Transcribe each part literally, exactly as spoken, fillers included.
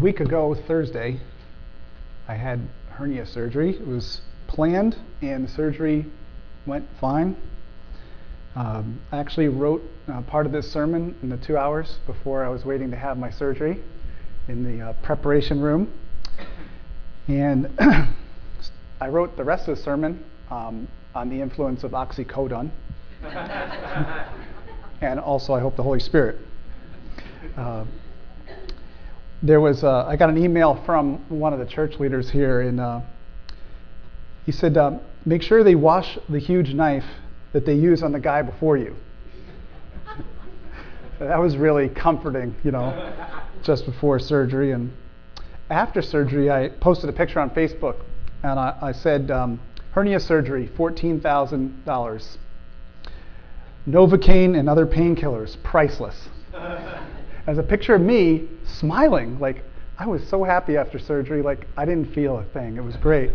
week ago, Thursday, I had hernia surgery. It was planned, and the surgery went fine. Um, I actually wrote uh, part of this sermon in the two hours before I was waiting to have my surgery in the uh, preparation room. And I wrote the rest of the sermon um, on the influence of oxycodone. And also, I hope, the Holy Spirit. Uh, there was, uh, I got an email from one of the church leaders here, and uh, he said, um, make sure they wash the huge knife that they use on the guy before you. So that was really comforting, you know, just before surgery. And after surgery, I posted a picture on Facebook, and I, I said, um, hernia surgery, fourteen thousand dollars. Novocaine and other painkillers, priceless. As a picture of me smiling, like I was so happy after surgery, like I didn't feel a thing. It was great.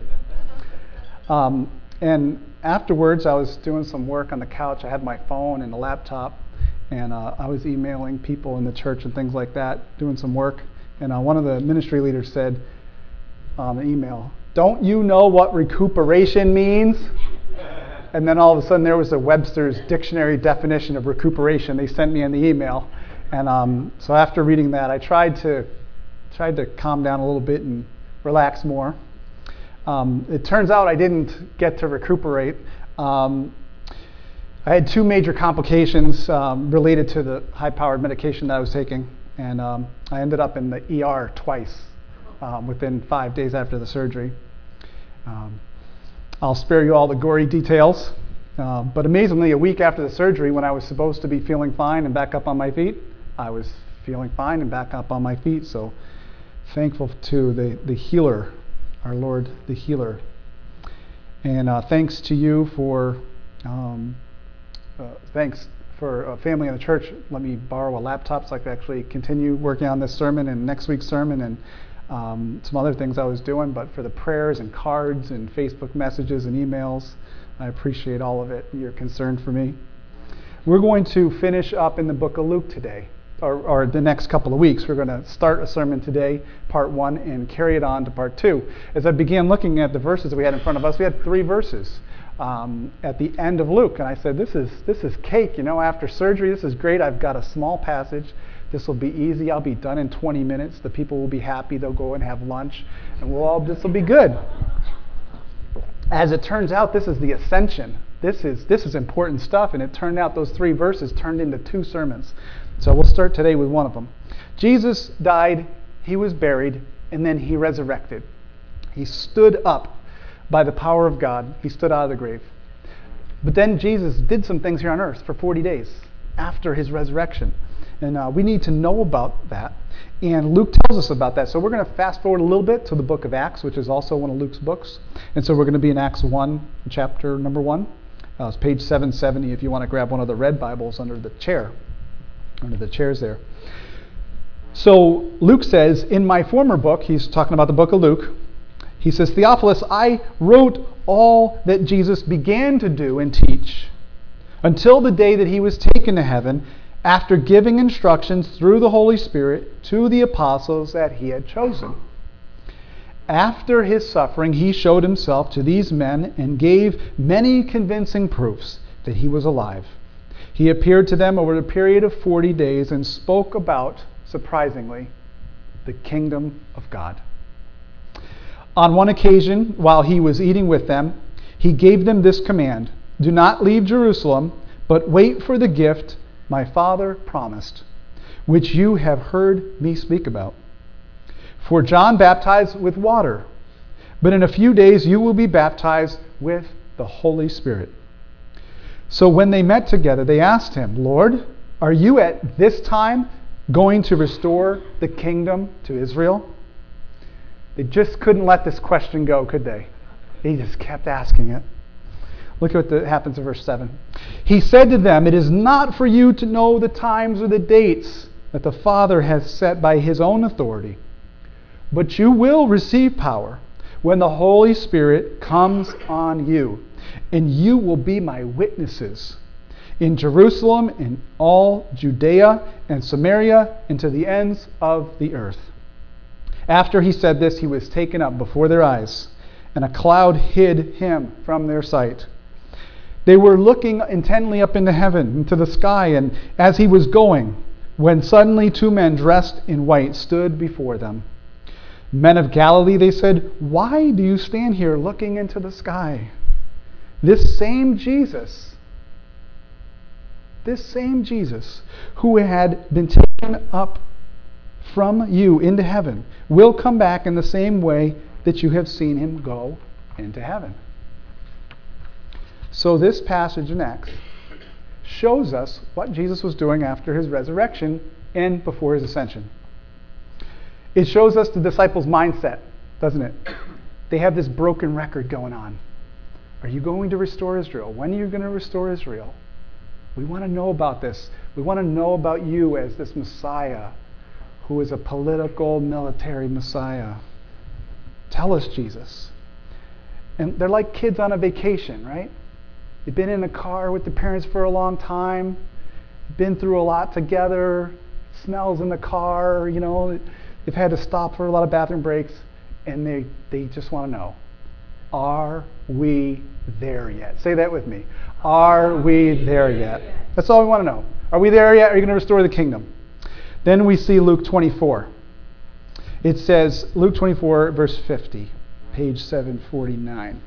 Um, and afterwards, I was doing some work on the couch. I had my phone and a laptop, and uh, I was emailing people in the church and things like that, doing some work. And uh, one of the ministry leaders said on an email, "Don't you know what recuperation means?" And then all of a sudden, there was a Webster's dictionary definition of recuperation they sent me in the email. And um, so after reading that, I tried to tried to calm down a little bit and relax more. Um, it turns out I didn't get to recuperate. Um, I had two major complications um, related to the high-powered medication that I was taking, and um, I ended up in the E R twice um, within five days after the surgery. Um, I'll spare you all the gory details, uh, but amazingly, a week after the surgery, when I was supposed to be feeling fine and back up on my feet, I was feeling fine and back up on my feet. So thankful to the, the healer, our Lord, the healer. And uh, thanks to you for, um, uh, thanks for a family in the church. Let me borrow a laptop so I could actually continue working on this sermon and next week's sermon and um, some other things I was doing. But for the prayers and cards and Facebook messages and emails, I appreciate all of it, your concern for me. We're going to finish up in the book of Luke today. Or, or the next couple of weeks. We're going to start a sermon today, part one, and carry it on to part two. As I began looking at the verses that we had in front of us, we had three verses um, at the end of Luke. And I said, this is this is cake, you know, after surgery, this is great. I've got a small passage. This will be easy. I'll be done in twenty minutes. The people will be happy. They'll go and have lunch. And we'll all, this will be good. As it turns out, this is the ascension. This is, this is important stuff. And it turned out those three verses turned into two sermons. So we'll start today with one of them. Jesus died, he was buried, and then he resurrected. He stood up by the power of God. He stood out of the grave. But then Jesus did some things here on earth for forty days after his resurrection. And uh, we need to know about that. And Luke tells us about that. So we're going to fast forward a little bit to the book of Acts, which is also one of Luke's books. And so we're going to be in Acts one, chapter number one. Uh, it's page seven seventy if you want to grab one of the red Bibles under the chair. Under the chairs there. So Luke says, in my former book, he's talking about the book of Luke, he says, Theophilus, I wrote all that Jesus began to do and teach until the day that he was taken to heaven, after giving instructions through the Holy Spirit to the apostles that he had chosen. After his suffering, he showed himself to these men and gave many convincing proofs that he was alive. He appeared to them over a period of forty days and spoke about, surprisingly, the kingdom of God. On one occasion, while he was eating with them, he gave them this command: do not leave Jerusalem, but wait for the gift my Father promised, which you have heard me speak about. For John baptized with water, but in a few days you will be baptized with the Holy Spirit. So when they met together, they asked him, Lord, are you at this time going to restore the kingdom to Israel? They just couldn't let this question go, could they? He just kept asking it. Look at what happens in verse seven. He said to them, it is not for you to know the times or the dates that the Father has set by his own authority, but you will receive power when the Holy Spirit comes on you. And you will be my witnesses in Jerusalem, in all Judea and Samaria, and to the ends of the earth. After he said this, he was taken up before their eyes, and a cloud hid him from their sight. They were looking intently up into heaven, into the sky, and as he was going, when suddenly two men dressed in white stood before them. Men of Galilee, they said, why do you stand here looking into the sky? This same Jesus, this same Jesus who had been taken up from you into heaven will come back in the same way that you have seen him go into heaven. So this passage in Acts shows us what Jesus was doing after his resurrection and before his ascension. It shows us the disciples' mindset, doesn't it? They have this broken record going on. Are you going to restore Israel? When are you going to restore Israel? We want to know about this. We want to know about you as this Messiah who is a political, military Messiah. Tell us, Jesus. And they're like kids on a vacation, right? They've been in a car with the parents for a long time, been through a lot together, smells in the car, you know, they've had to stop for a lot of bathroom breaks, and they, they just want to know, are we there yet? Say that with me. Are we there yet? That's all we want to know. Are we there yet? Are you going to restore the kingdom? Then we see Luke twenty-four. It says, Luke twenty-four, verse fifty, page seven forty-nine.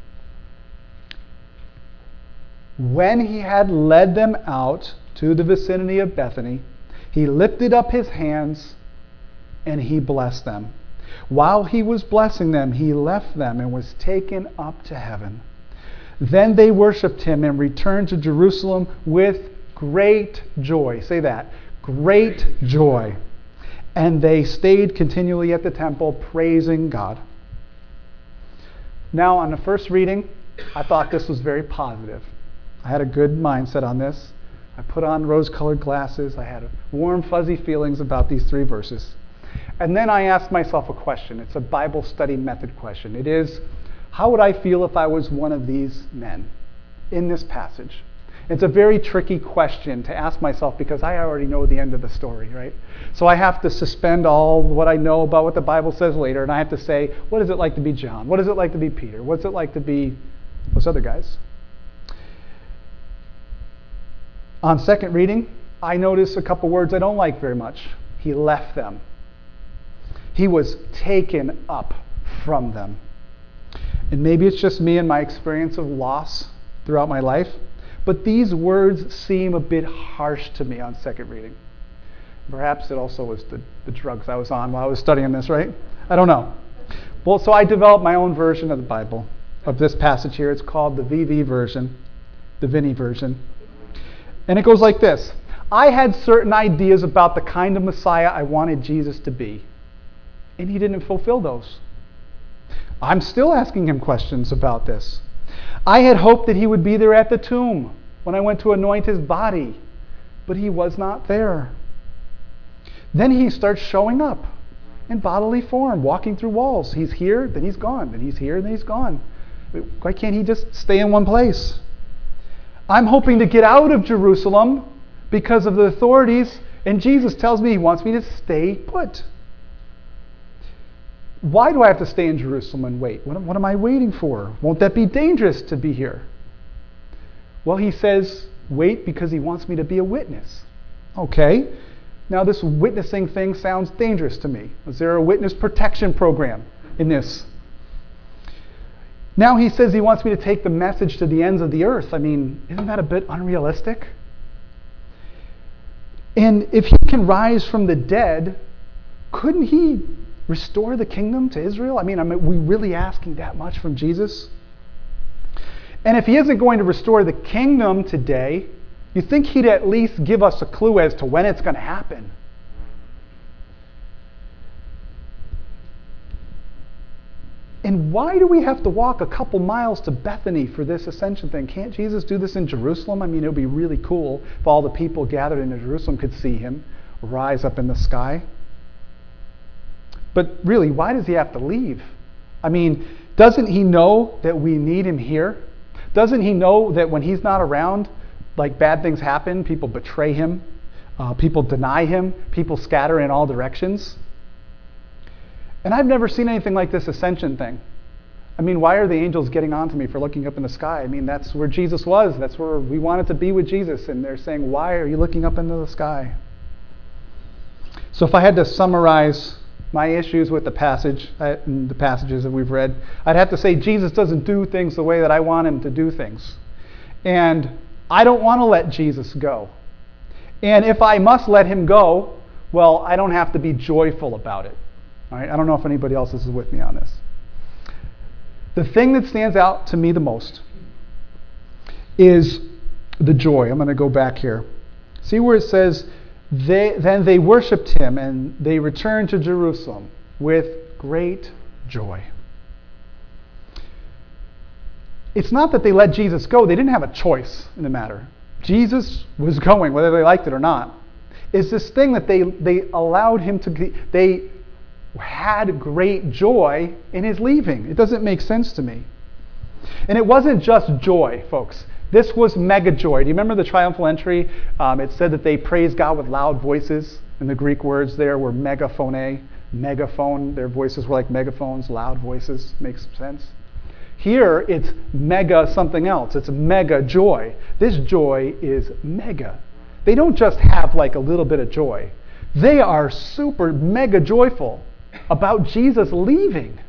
When he had led them out to the vicinity of Bethany, he lifted up his hands and he blessed them. While he was blessing them, he left them and was taken up to heaven. Then they worshipped him and returned to Jerusalem with great joy. Say that. Great joy. And they stayed continually at the temple, praising God. Now, on the first reading, I thought this was very positive. I had a good mindset on this. I put on rose-colored glasses. I had warm, fuzzy feelings about these three verses. And then I asked myself a question. It's a Bible study method question. It is, how would I feel if I was one of these men in this passage? It's a very tricky question to ask myself because I already know the end of the story, right? So I have to suspend all what I know about what the Bible says later, and I have to say, what is it like to be John? What is it like to be Peter? What's it like to be those other guys? On second reading, I notice a couple words I don't like very much. He left them. He was taken up from them. And maybe it's just me and my experience of loss throughout my life, but these words seem a bit harsh to me on second reading. Perhaps it also was the, the drugs I was on while I was studying this, right? I don't know. Well, so I developed my own version of the Bible, of this passage here. It's called the V V version, the Vinny version. And it goes like this. I had certain ideas about the kind of Messiah I wanted Jesus to be, and he didn't fulfill those. I'm still asking him questions about this. I had hoped that he would be there at the tomb when I went to anoint his body, but he was not there. Then he starts showing up in bodily form, walking through walls. He's here, then he's gone. Then he's here, then he's gone. Why can't he just stay in one place? I'm hoping to get out of Jerusalem because of the authorities, and Jesus tells me he wants me to stay put. Why do I have to stay in Jerusalem and wait? What, what am I waiting for? Won't that be dangerous to be here? Well, he says, wait because he wants me to be a witness. Okay. Now, this witnessing thing sounds dangerous to me. Is there a witness protection program in this? Now he says he wants me to take the message to the ends of the earth. I mean, isn't that a bit unrealistic? And if he can rise from the dead, couldn't he restore the kingdom to Israel? I mean, are we really asking that much from Jesus? And if he isn't going to restore the kingdom today, you think he'd at least give us a clue as to when it's going to happen? And why do we have to walk a couple miles to Bethany for this ascension thing? Can't Jesus do this in Jerusalem? I mean, it would be really cool if all the people gathered in Jerusalem could see him rise up in the sky. But really, why does he have to leave? I mean, doesn't he know that we need him here? Doesn't he know that when he's not around, like bad things happen, people betray him, uh, people deny him, people scatter in all directions? And I've never seen anything like this ascension thing. I mean, why are the angels getting on to me for looking up in the sky? I mean, that's where Jesus was. That's where we wanted to be with Jesus. And they're saying, why are you looking up into the sky? So if I had to summarize my issues with the passage, the passages that we've read, I'd have to say Jesus doesn't do things the way that I want him to do things. And I don't want to let Jesus go. And if I must let him go, well, I don't have to be joyful about it. All right? I don't know if anybody else is with me on this. The thing that stands out to me the most is the joy. I'm going to go back here. See where it says, they, then they worshipped him and they returned to Jerusalem with great joy. It's not that they let Jesus go. They didn't have a choice in the matter. Jesus was going, whether they liked it or not. It's this thing that they, they allowed him to, they had great joy in his leaving. It doesn't make sense to me. And it wasn't just joy, folks. This was mega joy. Do you remember the triumphal entry? Um, it said that they praised God with loud voices. And the Greek words there were megaphone, megaphone. Their voices were like megaphones, loud voices. Makes sense. Here, it's mega something else. It's mega joy. This joy is mega. They don't just have like a little bit of joy. They are super mega joyful about Jesus leaving.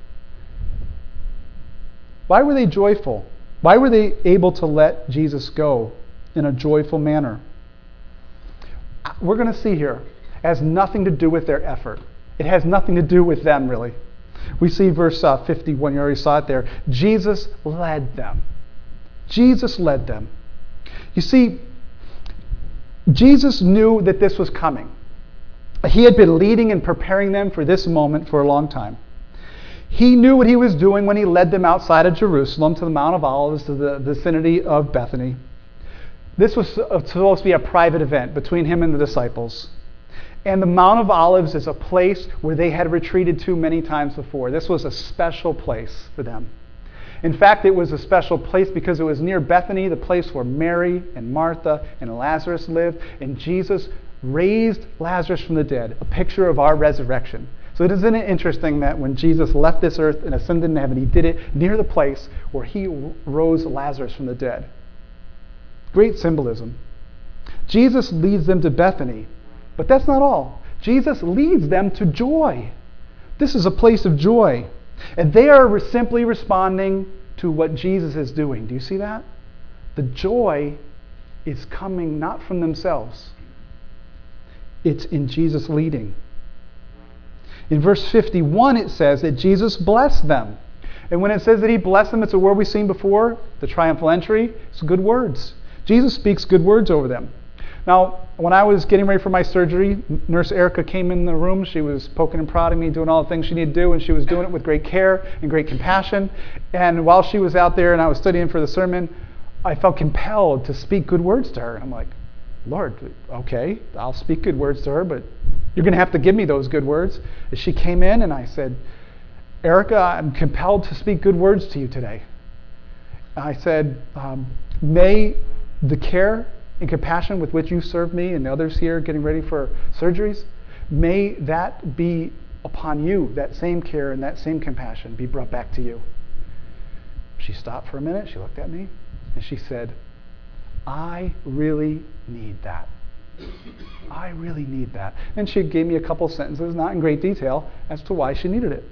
Why were they joyful? Why were they able to let Jesus go in a joyful manner? We're going to see here. It has nothing to do with their effort. It has nothing to do with them, really. We see verse uh, fifty-one. You already saw it there. Jesus led them. Jesus led them. You see, Jesus knew that this was coming. He had been leading and preparing them for this moment for a long time. He knew what he was doing when he led them outside of Jerusalem to the Mount of Olives, to the vicinity of Bethany. This was supposed to be a private event between him and the disciples. And the Mount of Olives is a place where they had retreated to many times before. This was a special place for them. In fact, it was a special place because it was near Bethany, the place where Mary and Martha and Lazarus lived. And Jesus raised Lazarus from the dead, a picture of our resurrection. So isn't it interesting that when Jesus left this earth and ascended into heaven, he did it near the place where he rose Lazarus from the dead? Great symbolism. Jesus leads them to Bethany, but that's not all. Jesus leads them to joy. This is a place of joy. And they are simply responding to what Jesus is doing. Do you see that? The joy is coming not from themselves. It's in Jesus leading. In verse fifty-one, it says that Jesus blessed them. And when it says that he blessed them, it's a word we've seen before, the triumphal entry. It's good words. Jesus speaks good words over them. Now, when I was getting ready for my surgery, Nurse Erica came in the room. She was poking and prodding me, doing all the things she needed to do, and she was doing it with great care and great compassion. And while she was out there and I was studying for the sermon, I felt compelled to speak good words to her. And I'm like, Lord, okay, I'll speak good words to her, but you're going to have to give me those good words. She came in and I said, Erica, I'm compelled to speak good words to you today. I said, um, may the care and compassion with which you serve me and others here getting ready for surgeries, may that be upon you, that same care and that same compassion be brought back to you. She stopped for a minute, she looked at me, and she said, I really need that. I really need that. And she gave me a couple sentences, not in great detail, as to why she needed it.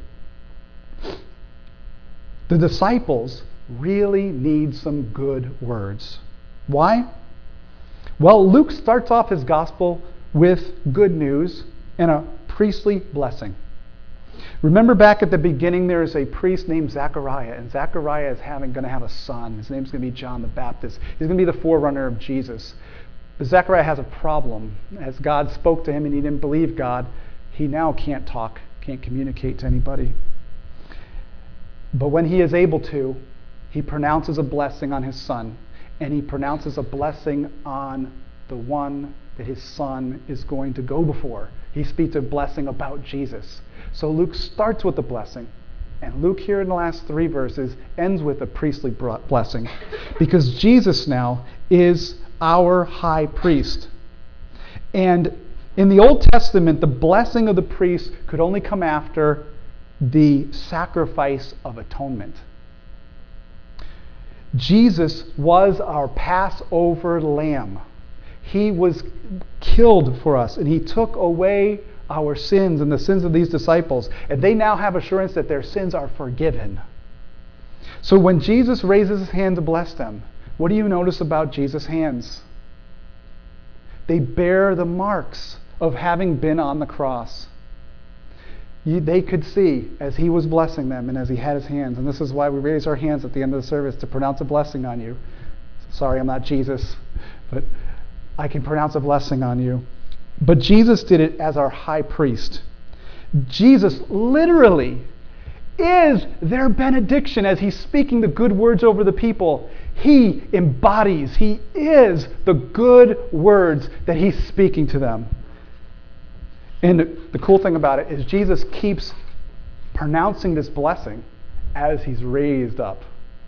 The disciples really need some good words. Why? Well, Luke starts off his gospel with good news and a priestly blessing. Remember back at the beginning, there is a priest named Zechariah, and Zechariah is having going to have a son. His name's going to be John the Baptist. He's going to be the forerunner of Jesus. But Zechariah has a problem. As God spoke to him and he didn't believe God, he now can't talk, can't communicate to anybody. But when he is able to, he pronounces a blessing on his son, and he pronounces a blessing on the one that his son is going to go before. He speaks a blessing about Jesus. So Luke starts with the blessing, and Luke here in the last three verses ends with a priestly blessing, because Jesus now is our high priest. And in the Old Testament, the blessing of the priest could only come after the sacrifice of atonement. Jesus was our Passover lamb. He was killed for us, and he took away our sins and the sins of these disciples. And they now have assurance that their sins are forgiven. So when Jesus raises his hand to bless them, what do you notice about Jesus' hands? They bear the marks of having been on the cross. You, they could see as he was blessing them and as he had his hands. And this is why we raise our hands at the end of the service to pronounce a blessing on you. Sorry, I'm not Jesus, but I can pronounce a blessing on you. But Jesus did it as our high priest. Jesus literally is their benediction as he's speaking the good words over the people. He embodies, he is the good words that he's speaking to them. And the cool thing about it is Jesus keeps pronouncing this blessing as he's raised up.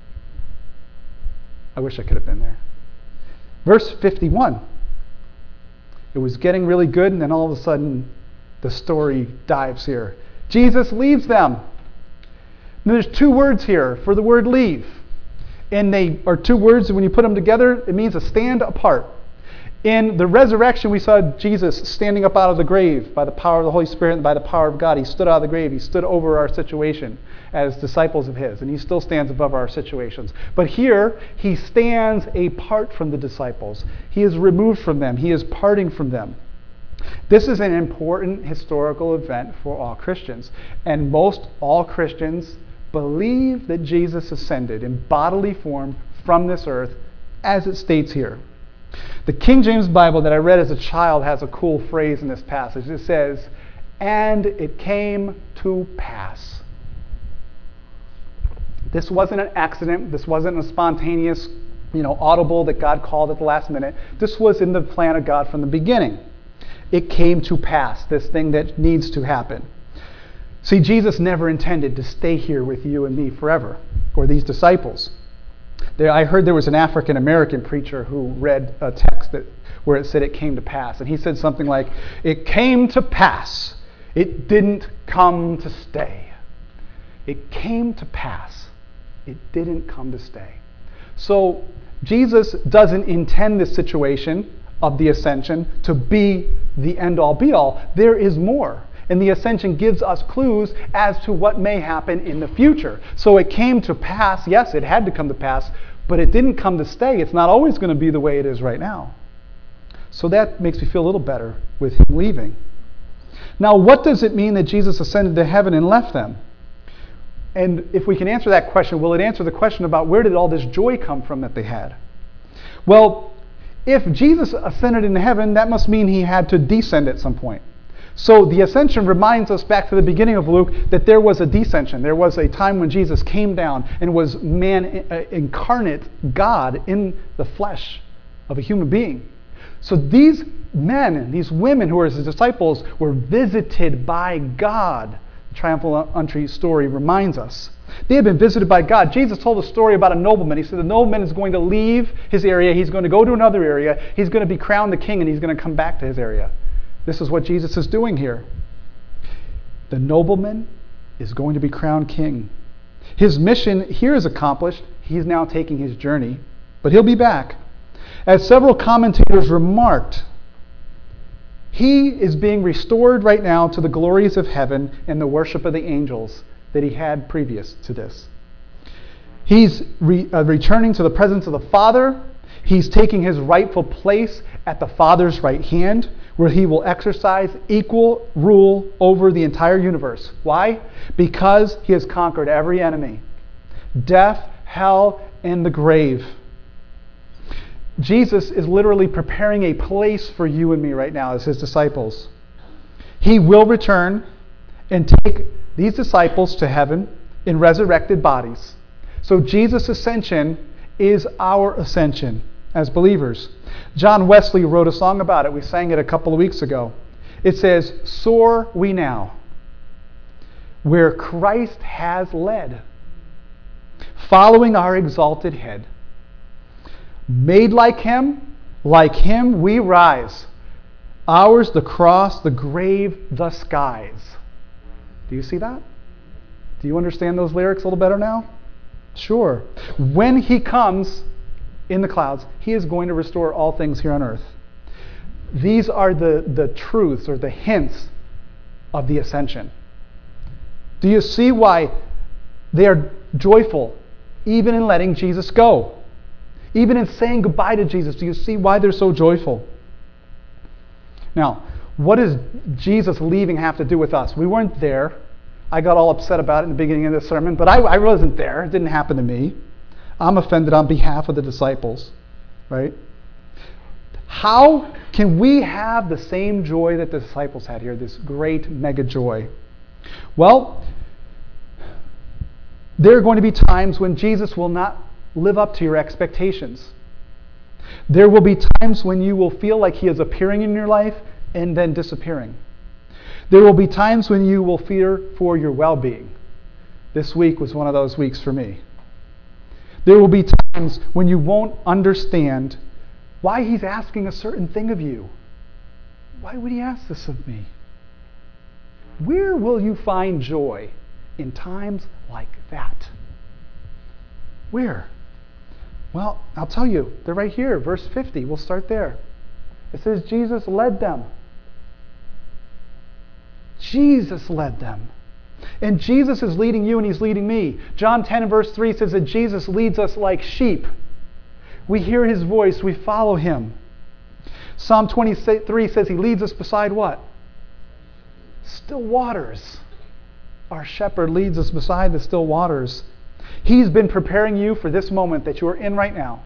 I wish I could have been there. Verse fifty-one. It was getting really good, and then all of a sudden, the story dives here. Jesus leaves them. Now, there's two words here for the word leave. And they are two words, and when you put them together, it means to stand apart. In the resurrection, we saw Jesus standing up out of the grave by the power of the Holy Spirit and by the power of God. He stood out of the grave. He stood over our situation as disciples of his, and he still stands above our situations. But here, he stands apart from the disciples. He is removed from them. He is parting from them. This is an important historical event for all Christians. And most all Christians believe that Jesus ascended in bodily form from this earth, as it states here. The King James Bible that I read as a child has a cool phrase in this passage. It says, "And it came to pass." This wasn't an accident. This wasn't a spontaneous, you know, audible that God called at the last minute. This was in the plan of God from the beginning. It came to pass, this thing that needs to happen. See, Jesus never intended to stay here with you and me forever, or these disciples. There, I heard there was an African-American preacher who read a text that, where it said it came to pass. And he said something like, "It came to pass. It didn't come to stay." It came to pass. It didn't come to stay. So Jesus doesn't intend this situation of the ascension to be the end-all, be-all. There is more. And the ascension gives us clues as to what may happen in the future. So it came to pass. Yes, it had to come to pass, but it didn't come to stay. It's not always going to be the way it is right now. So that makes me feel a little better with him leaving. Now, what does it mean that Jesus ascended to heaven and left them? And if we can answer that question, will it answer the question about where did all this joy come from that they had? Well, if Jesus ascended into heaven, that must mean he had to descend at some point. So the ascension reminds us back to the beginning of Luke that there was a descension. There was a time when Jesus came down and was man uh, incarnate God in the flesh of a human being. So these men and these women who were his disciples were visited by God. The triumphal entry story reminds us. They had been visited by God. Jesus told a story about a nobleman. He said the nobleman is going to leave his area. He's going to go to another area. He's going to be crowned the king, and he's going to come back to his area. This is what Jesus is doing here. The nobleman is going to be crowned king. His mission here is accomplished. He's now taking his journey, but he'll be back. As several commentators remarked, he is being restored right now to the glories of heaven and the worship of the angels that he had previous to this. He's re, uh, returning to the presence of the Father. He's taking his rightful place at the Father's right hand, where he will exercise equal rule over the entire universe. Why? Because he has conquered every enemy. Death, hell, and the grave. Jesus is literally preparing a place for you and me right now as his disciples. He will return and take these disciples to heaven in resurrected bodies. So Jesus' ascension is our ascension as believers. John Wesley wrote a song about it. We sang it a couple of weeks ago. It says, "Soar we now, where Christ has led, following our exalted head. Made like him, like him we rise. Ours the cross, the grave, the skies." Do you see that? Do you understand those lyrics a little better now? Sure. When he comes in the clouds, he is going to restore all things here on earth. These are the, the truths or the hints of the ascension. Do you see why they are joyful even in letting Jesus go? Even in saying goodbye to Jesus, do you see why they're so joyful? Now, what does Jesus leaving have to do with us? We weren't there. I got all upset about it in the beginning of the sermon, but I, I wasn't there. It didn't happen to me. I'm offended on behalf of the disciples, right? How can we have the same joy that the disciples had here, this great mega joy? Well, there are going to be times when Jesus will not live up to your expectations. There will be times when you will feel like he is appearing in your life and then disappearing. There will be times when you will fear for your well-being. This week was one of those weeks for me. There will be times when you won't understand why he's asking a certain thing of you. Why would he ask this of me? Where will you find joy in times like that? Where? Well, I'll tell you. They're right here, verse fifty. We'll start there. It says, Jesus led them. Jesus led them. And Jesus is leading you and he's leading me. John ten and verse three says that Jesus leads us like sheep. We hear his voice, we follow him. Psalm twenty-three says he leads us beside what? Still waters. Our shepherd leads us beside the still waters. He's been preparing you for this moment that you are in right now.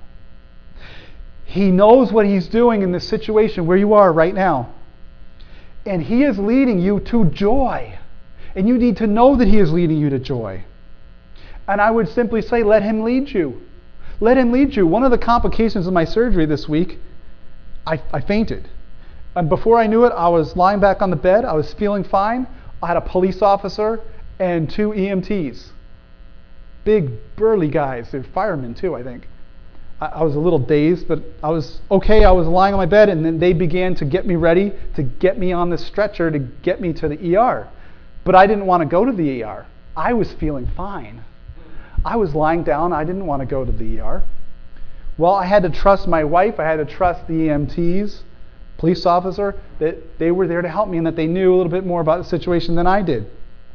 He knows what he's doing in this situation where you are right now. And he is leading you to joy. And you need to know that he is leading you to joy. And I would simply say, let him lead you. Let him lead you. One of the complications of my surgery this week, I, I fainted. And before I knew it, I was lying back on the bed. I was feeling fine. I had a police officer and two E M Ts. Big, burly guys. They're firemen too, I think. I, I was a little dazed, but I was okay. I was lying on my bed, and then they began to get me ready to get me on this stretcher to get me to the E R. But I didn't want to go to the E R. I was feeling fine. I was lying down. I didn't want to go to the E R. Well, I had to trust my wife. I had to trust the E M Ts, police officer, that they were there to help me and that they knew a little bit more about the situation than I did.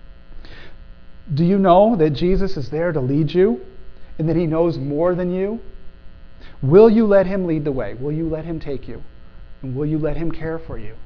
Do you know that Jesus is there to lead you and that he knows more than you? Will you let him lead the way? Will you let him take you? And will you let him care for you?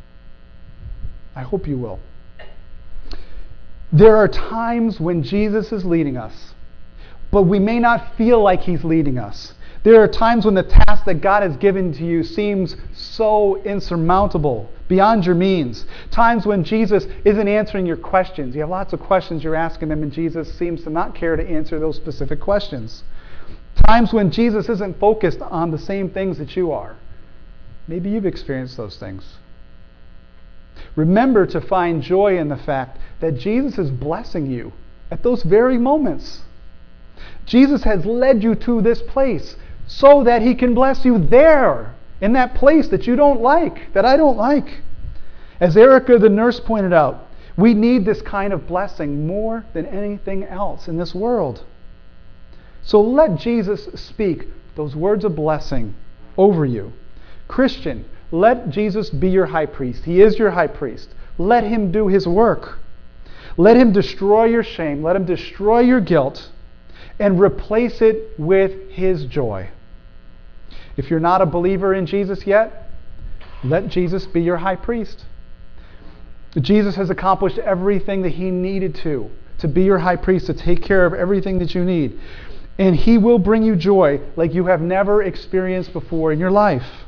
I hope you will. There are times when Jesus is leading us, but we may not feel like he's leading us. There are times when the task that God has given to you seems so insurmountable, beyond your means. Times when Jesus isn't answering your questions. You have lots of questions you're asking him, and Jesus seems to not care to answer those specific questions. Times when Jesus isn't focused on the same things that you are. Maybe you've experienced those things. Remember to find joy in the fact that Jesus is blessing you at those very moments. Jesus has led you to this place so that he can bless you there, in that place that you don't like, that I don't like. As Erica, the nurse, pointed out, we need this kind of blessing more than anything else in this world. So let Jesus speak those words of blessing over you. Christian, let Jesus be your high priest. He is your high priest. Let him do his work. Let him destroy your shame. Let him destroy your guilt and replace it with his joy. If you're not a believer in Jesus yet, let Jesus be your high priest. Jesus has accomplished everything that he needed to, to be your high priest, to take care of everything that you need. And he will bring you joy like you have never experienced before in your life.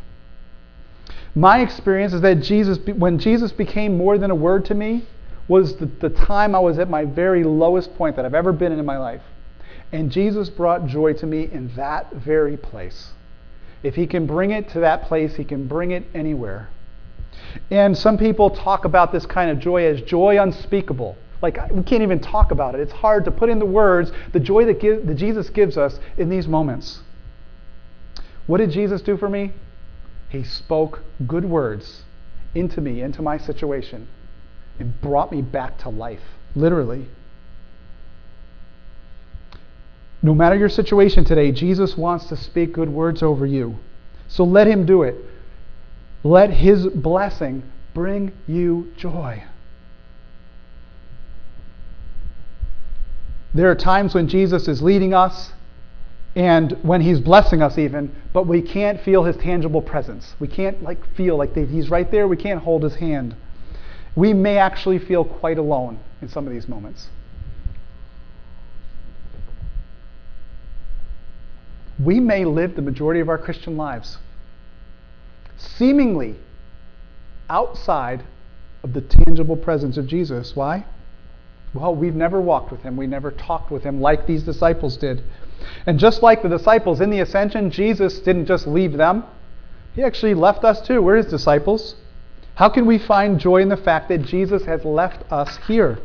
My experience is that Jesus, when Jesus became more than a word to me, was the, the time I was at my very lowest point that I've ever been in in my life. And Jesus brought joy to me in that very place. If he can bring it to that place, he can bring it anywhere. And some people talk about this kind of joy as joy unspeakable. Like, we can't even talk about it. It's hard to put into words the joy that, give, that Jesus gives us in these moments. What did Jesus do for me? He spoke good words into me, into my situation, and brought me back to life, literally. No matter your situation today, Jesus wants to speak good words over you. So let him do it. Let his blessing bring you joy. There are times when Jesus is leading us and when he's blessing us even, but we can't feel his tangible presence. We can't like feel like he's right there. We can't hold his hand. We may actually feel quite alone in some of these moments. We may live the majority of our Christian lives seemingly outside of the tangible presence of Jesus. Why? Well, we've never walked with him. We never talked with him like these disciples did. And just like the disciples in the ascension, Jesus didn't just leave them. He actually left us too. We're his disciples. How can we find joy in the fact that Jesus has left us here?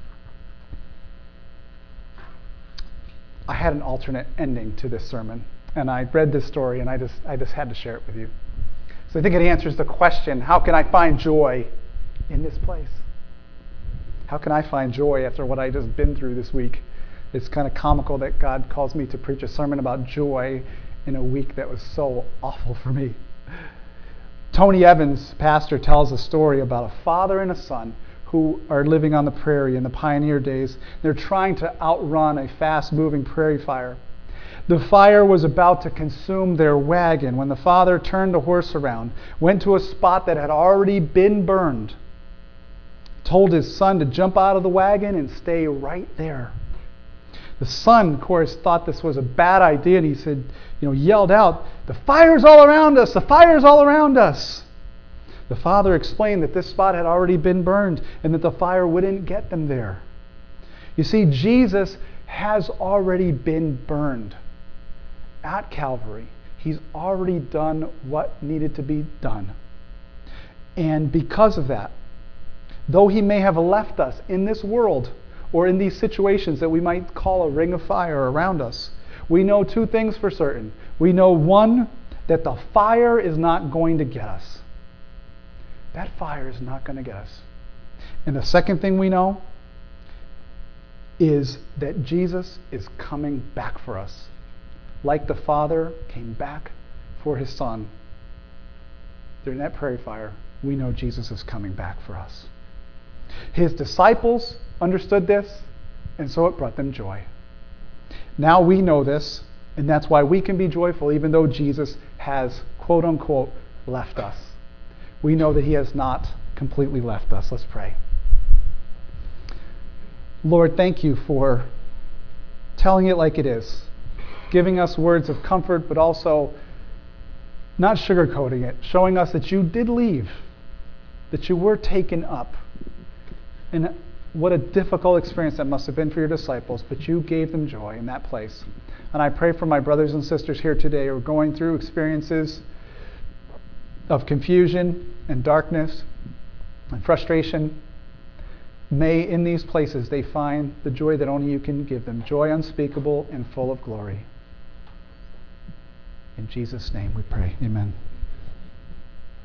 I had an alternate ending to this sermon, and I read this story, and I just I just had to share it with you. So I think it answers the question, how can I find joy in this place? How can I find joy after what I just been through this week? It's kind of comical that God calls me to preach a sermon about joy in a week that was so awful for me. Tony Evans, pastor, tells a story about a father and a son who are living on the prairie in the pioneer days. They're trying to outrun a fast-moving prairie fire. The fire was about to consume their wagon when the father turned the horse around, went to a spot that had already been burned, told his son to jump out of the wagon and stay right there. The son, of course, thought this was a bad idea, and he said, you know, yelled out, "The fire's all around us! The fire's all around us!" The father explained that this spot had already been burned and that the fire wouldn't get them there. You see, Jesus has already been burned at Calvary. He's already done what needed to be done. And because of that, though he may have left us in this world or in these situations that we might call a ring of fire around us, we know two things for certain. We know, one, that the fire is not going to get us. That fire is not going to get us. And the second thing we know is that Jesus is coming back for us. Like the Father came back for his Son during that prairie fire, we know Jesus is coming back for us. His disciples understood this, and so it brought them joy. Now we know this, and that's why we can be joyful even though Jesus has, quote unquote, left us. We know that he has not completely left us. Let's pray. Lord, thank you for telling it like it is, giving us words of comfort, but also not sugarcoating it, showing us that you did leave, that you were taken up. And what a difficult experience that must have been for your disciples, but you gave them joy in that place. And I pray for my brothers and sisters here today who are going through experiences of confusion and darkness and frustration. May in these places they find the joy that only you can give them, joy unspeakable and full of glory. In Jesus' name we pray. Amen.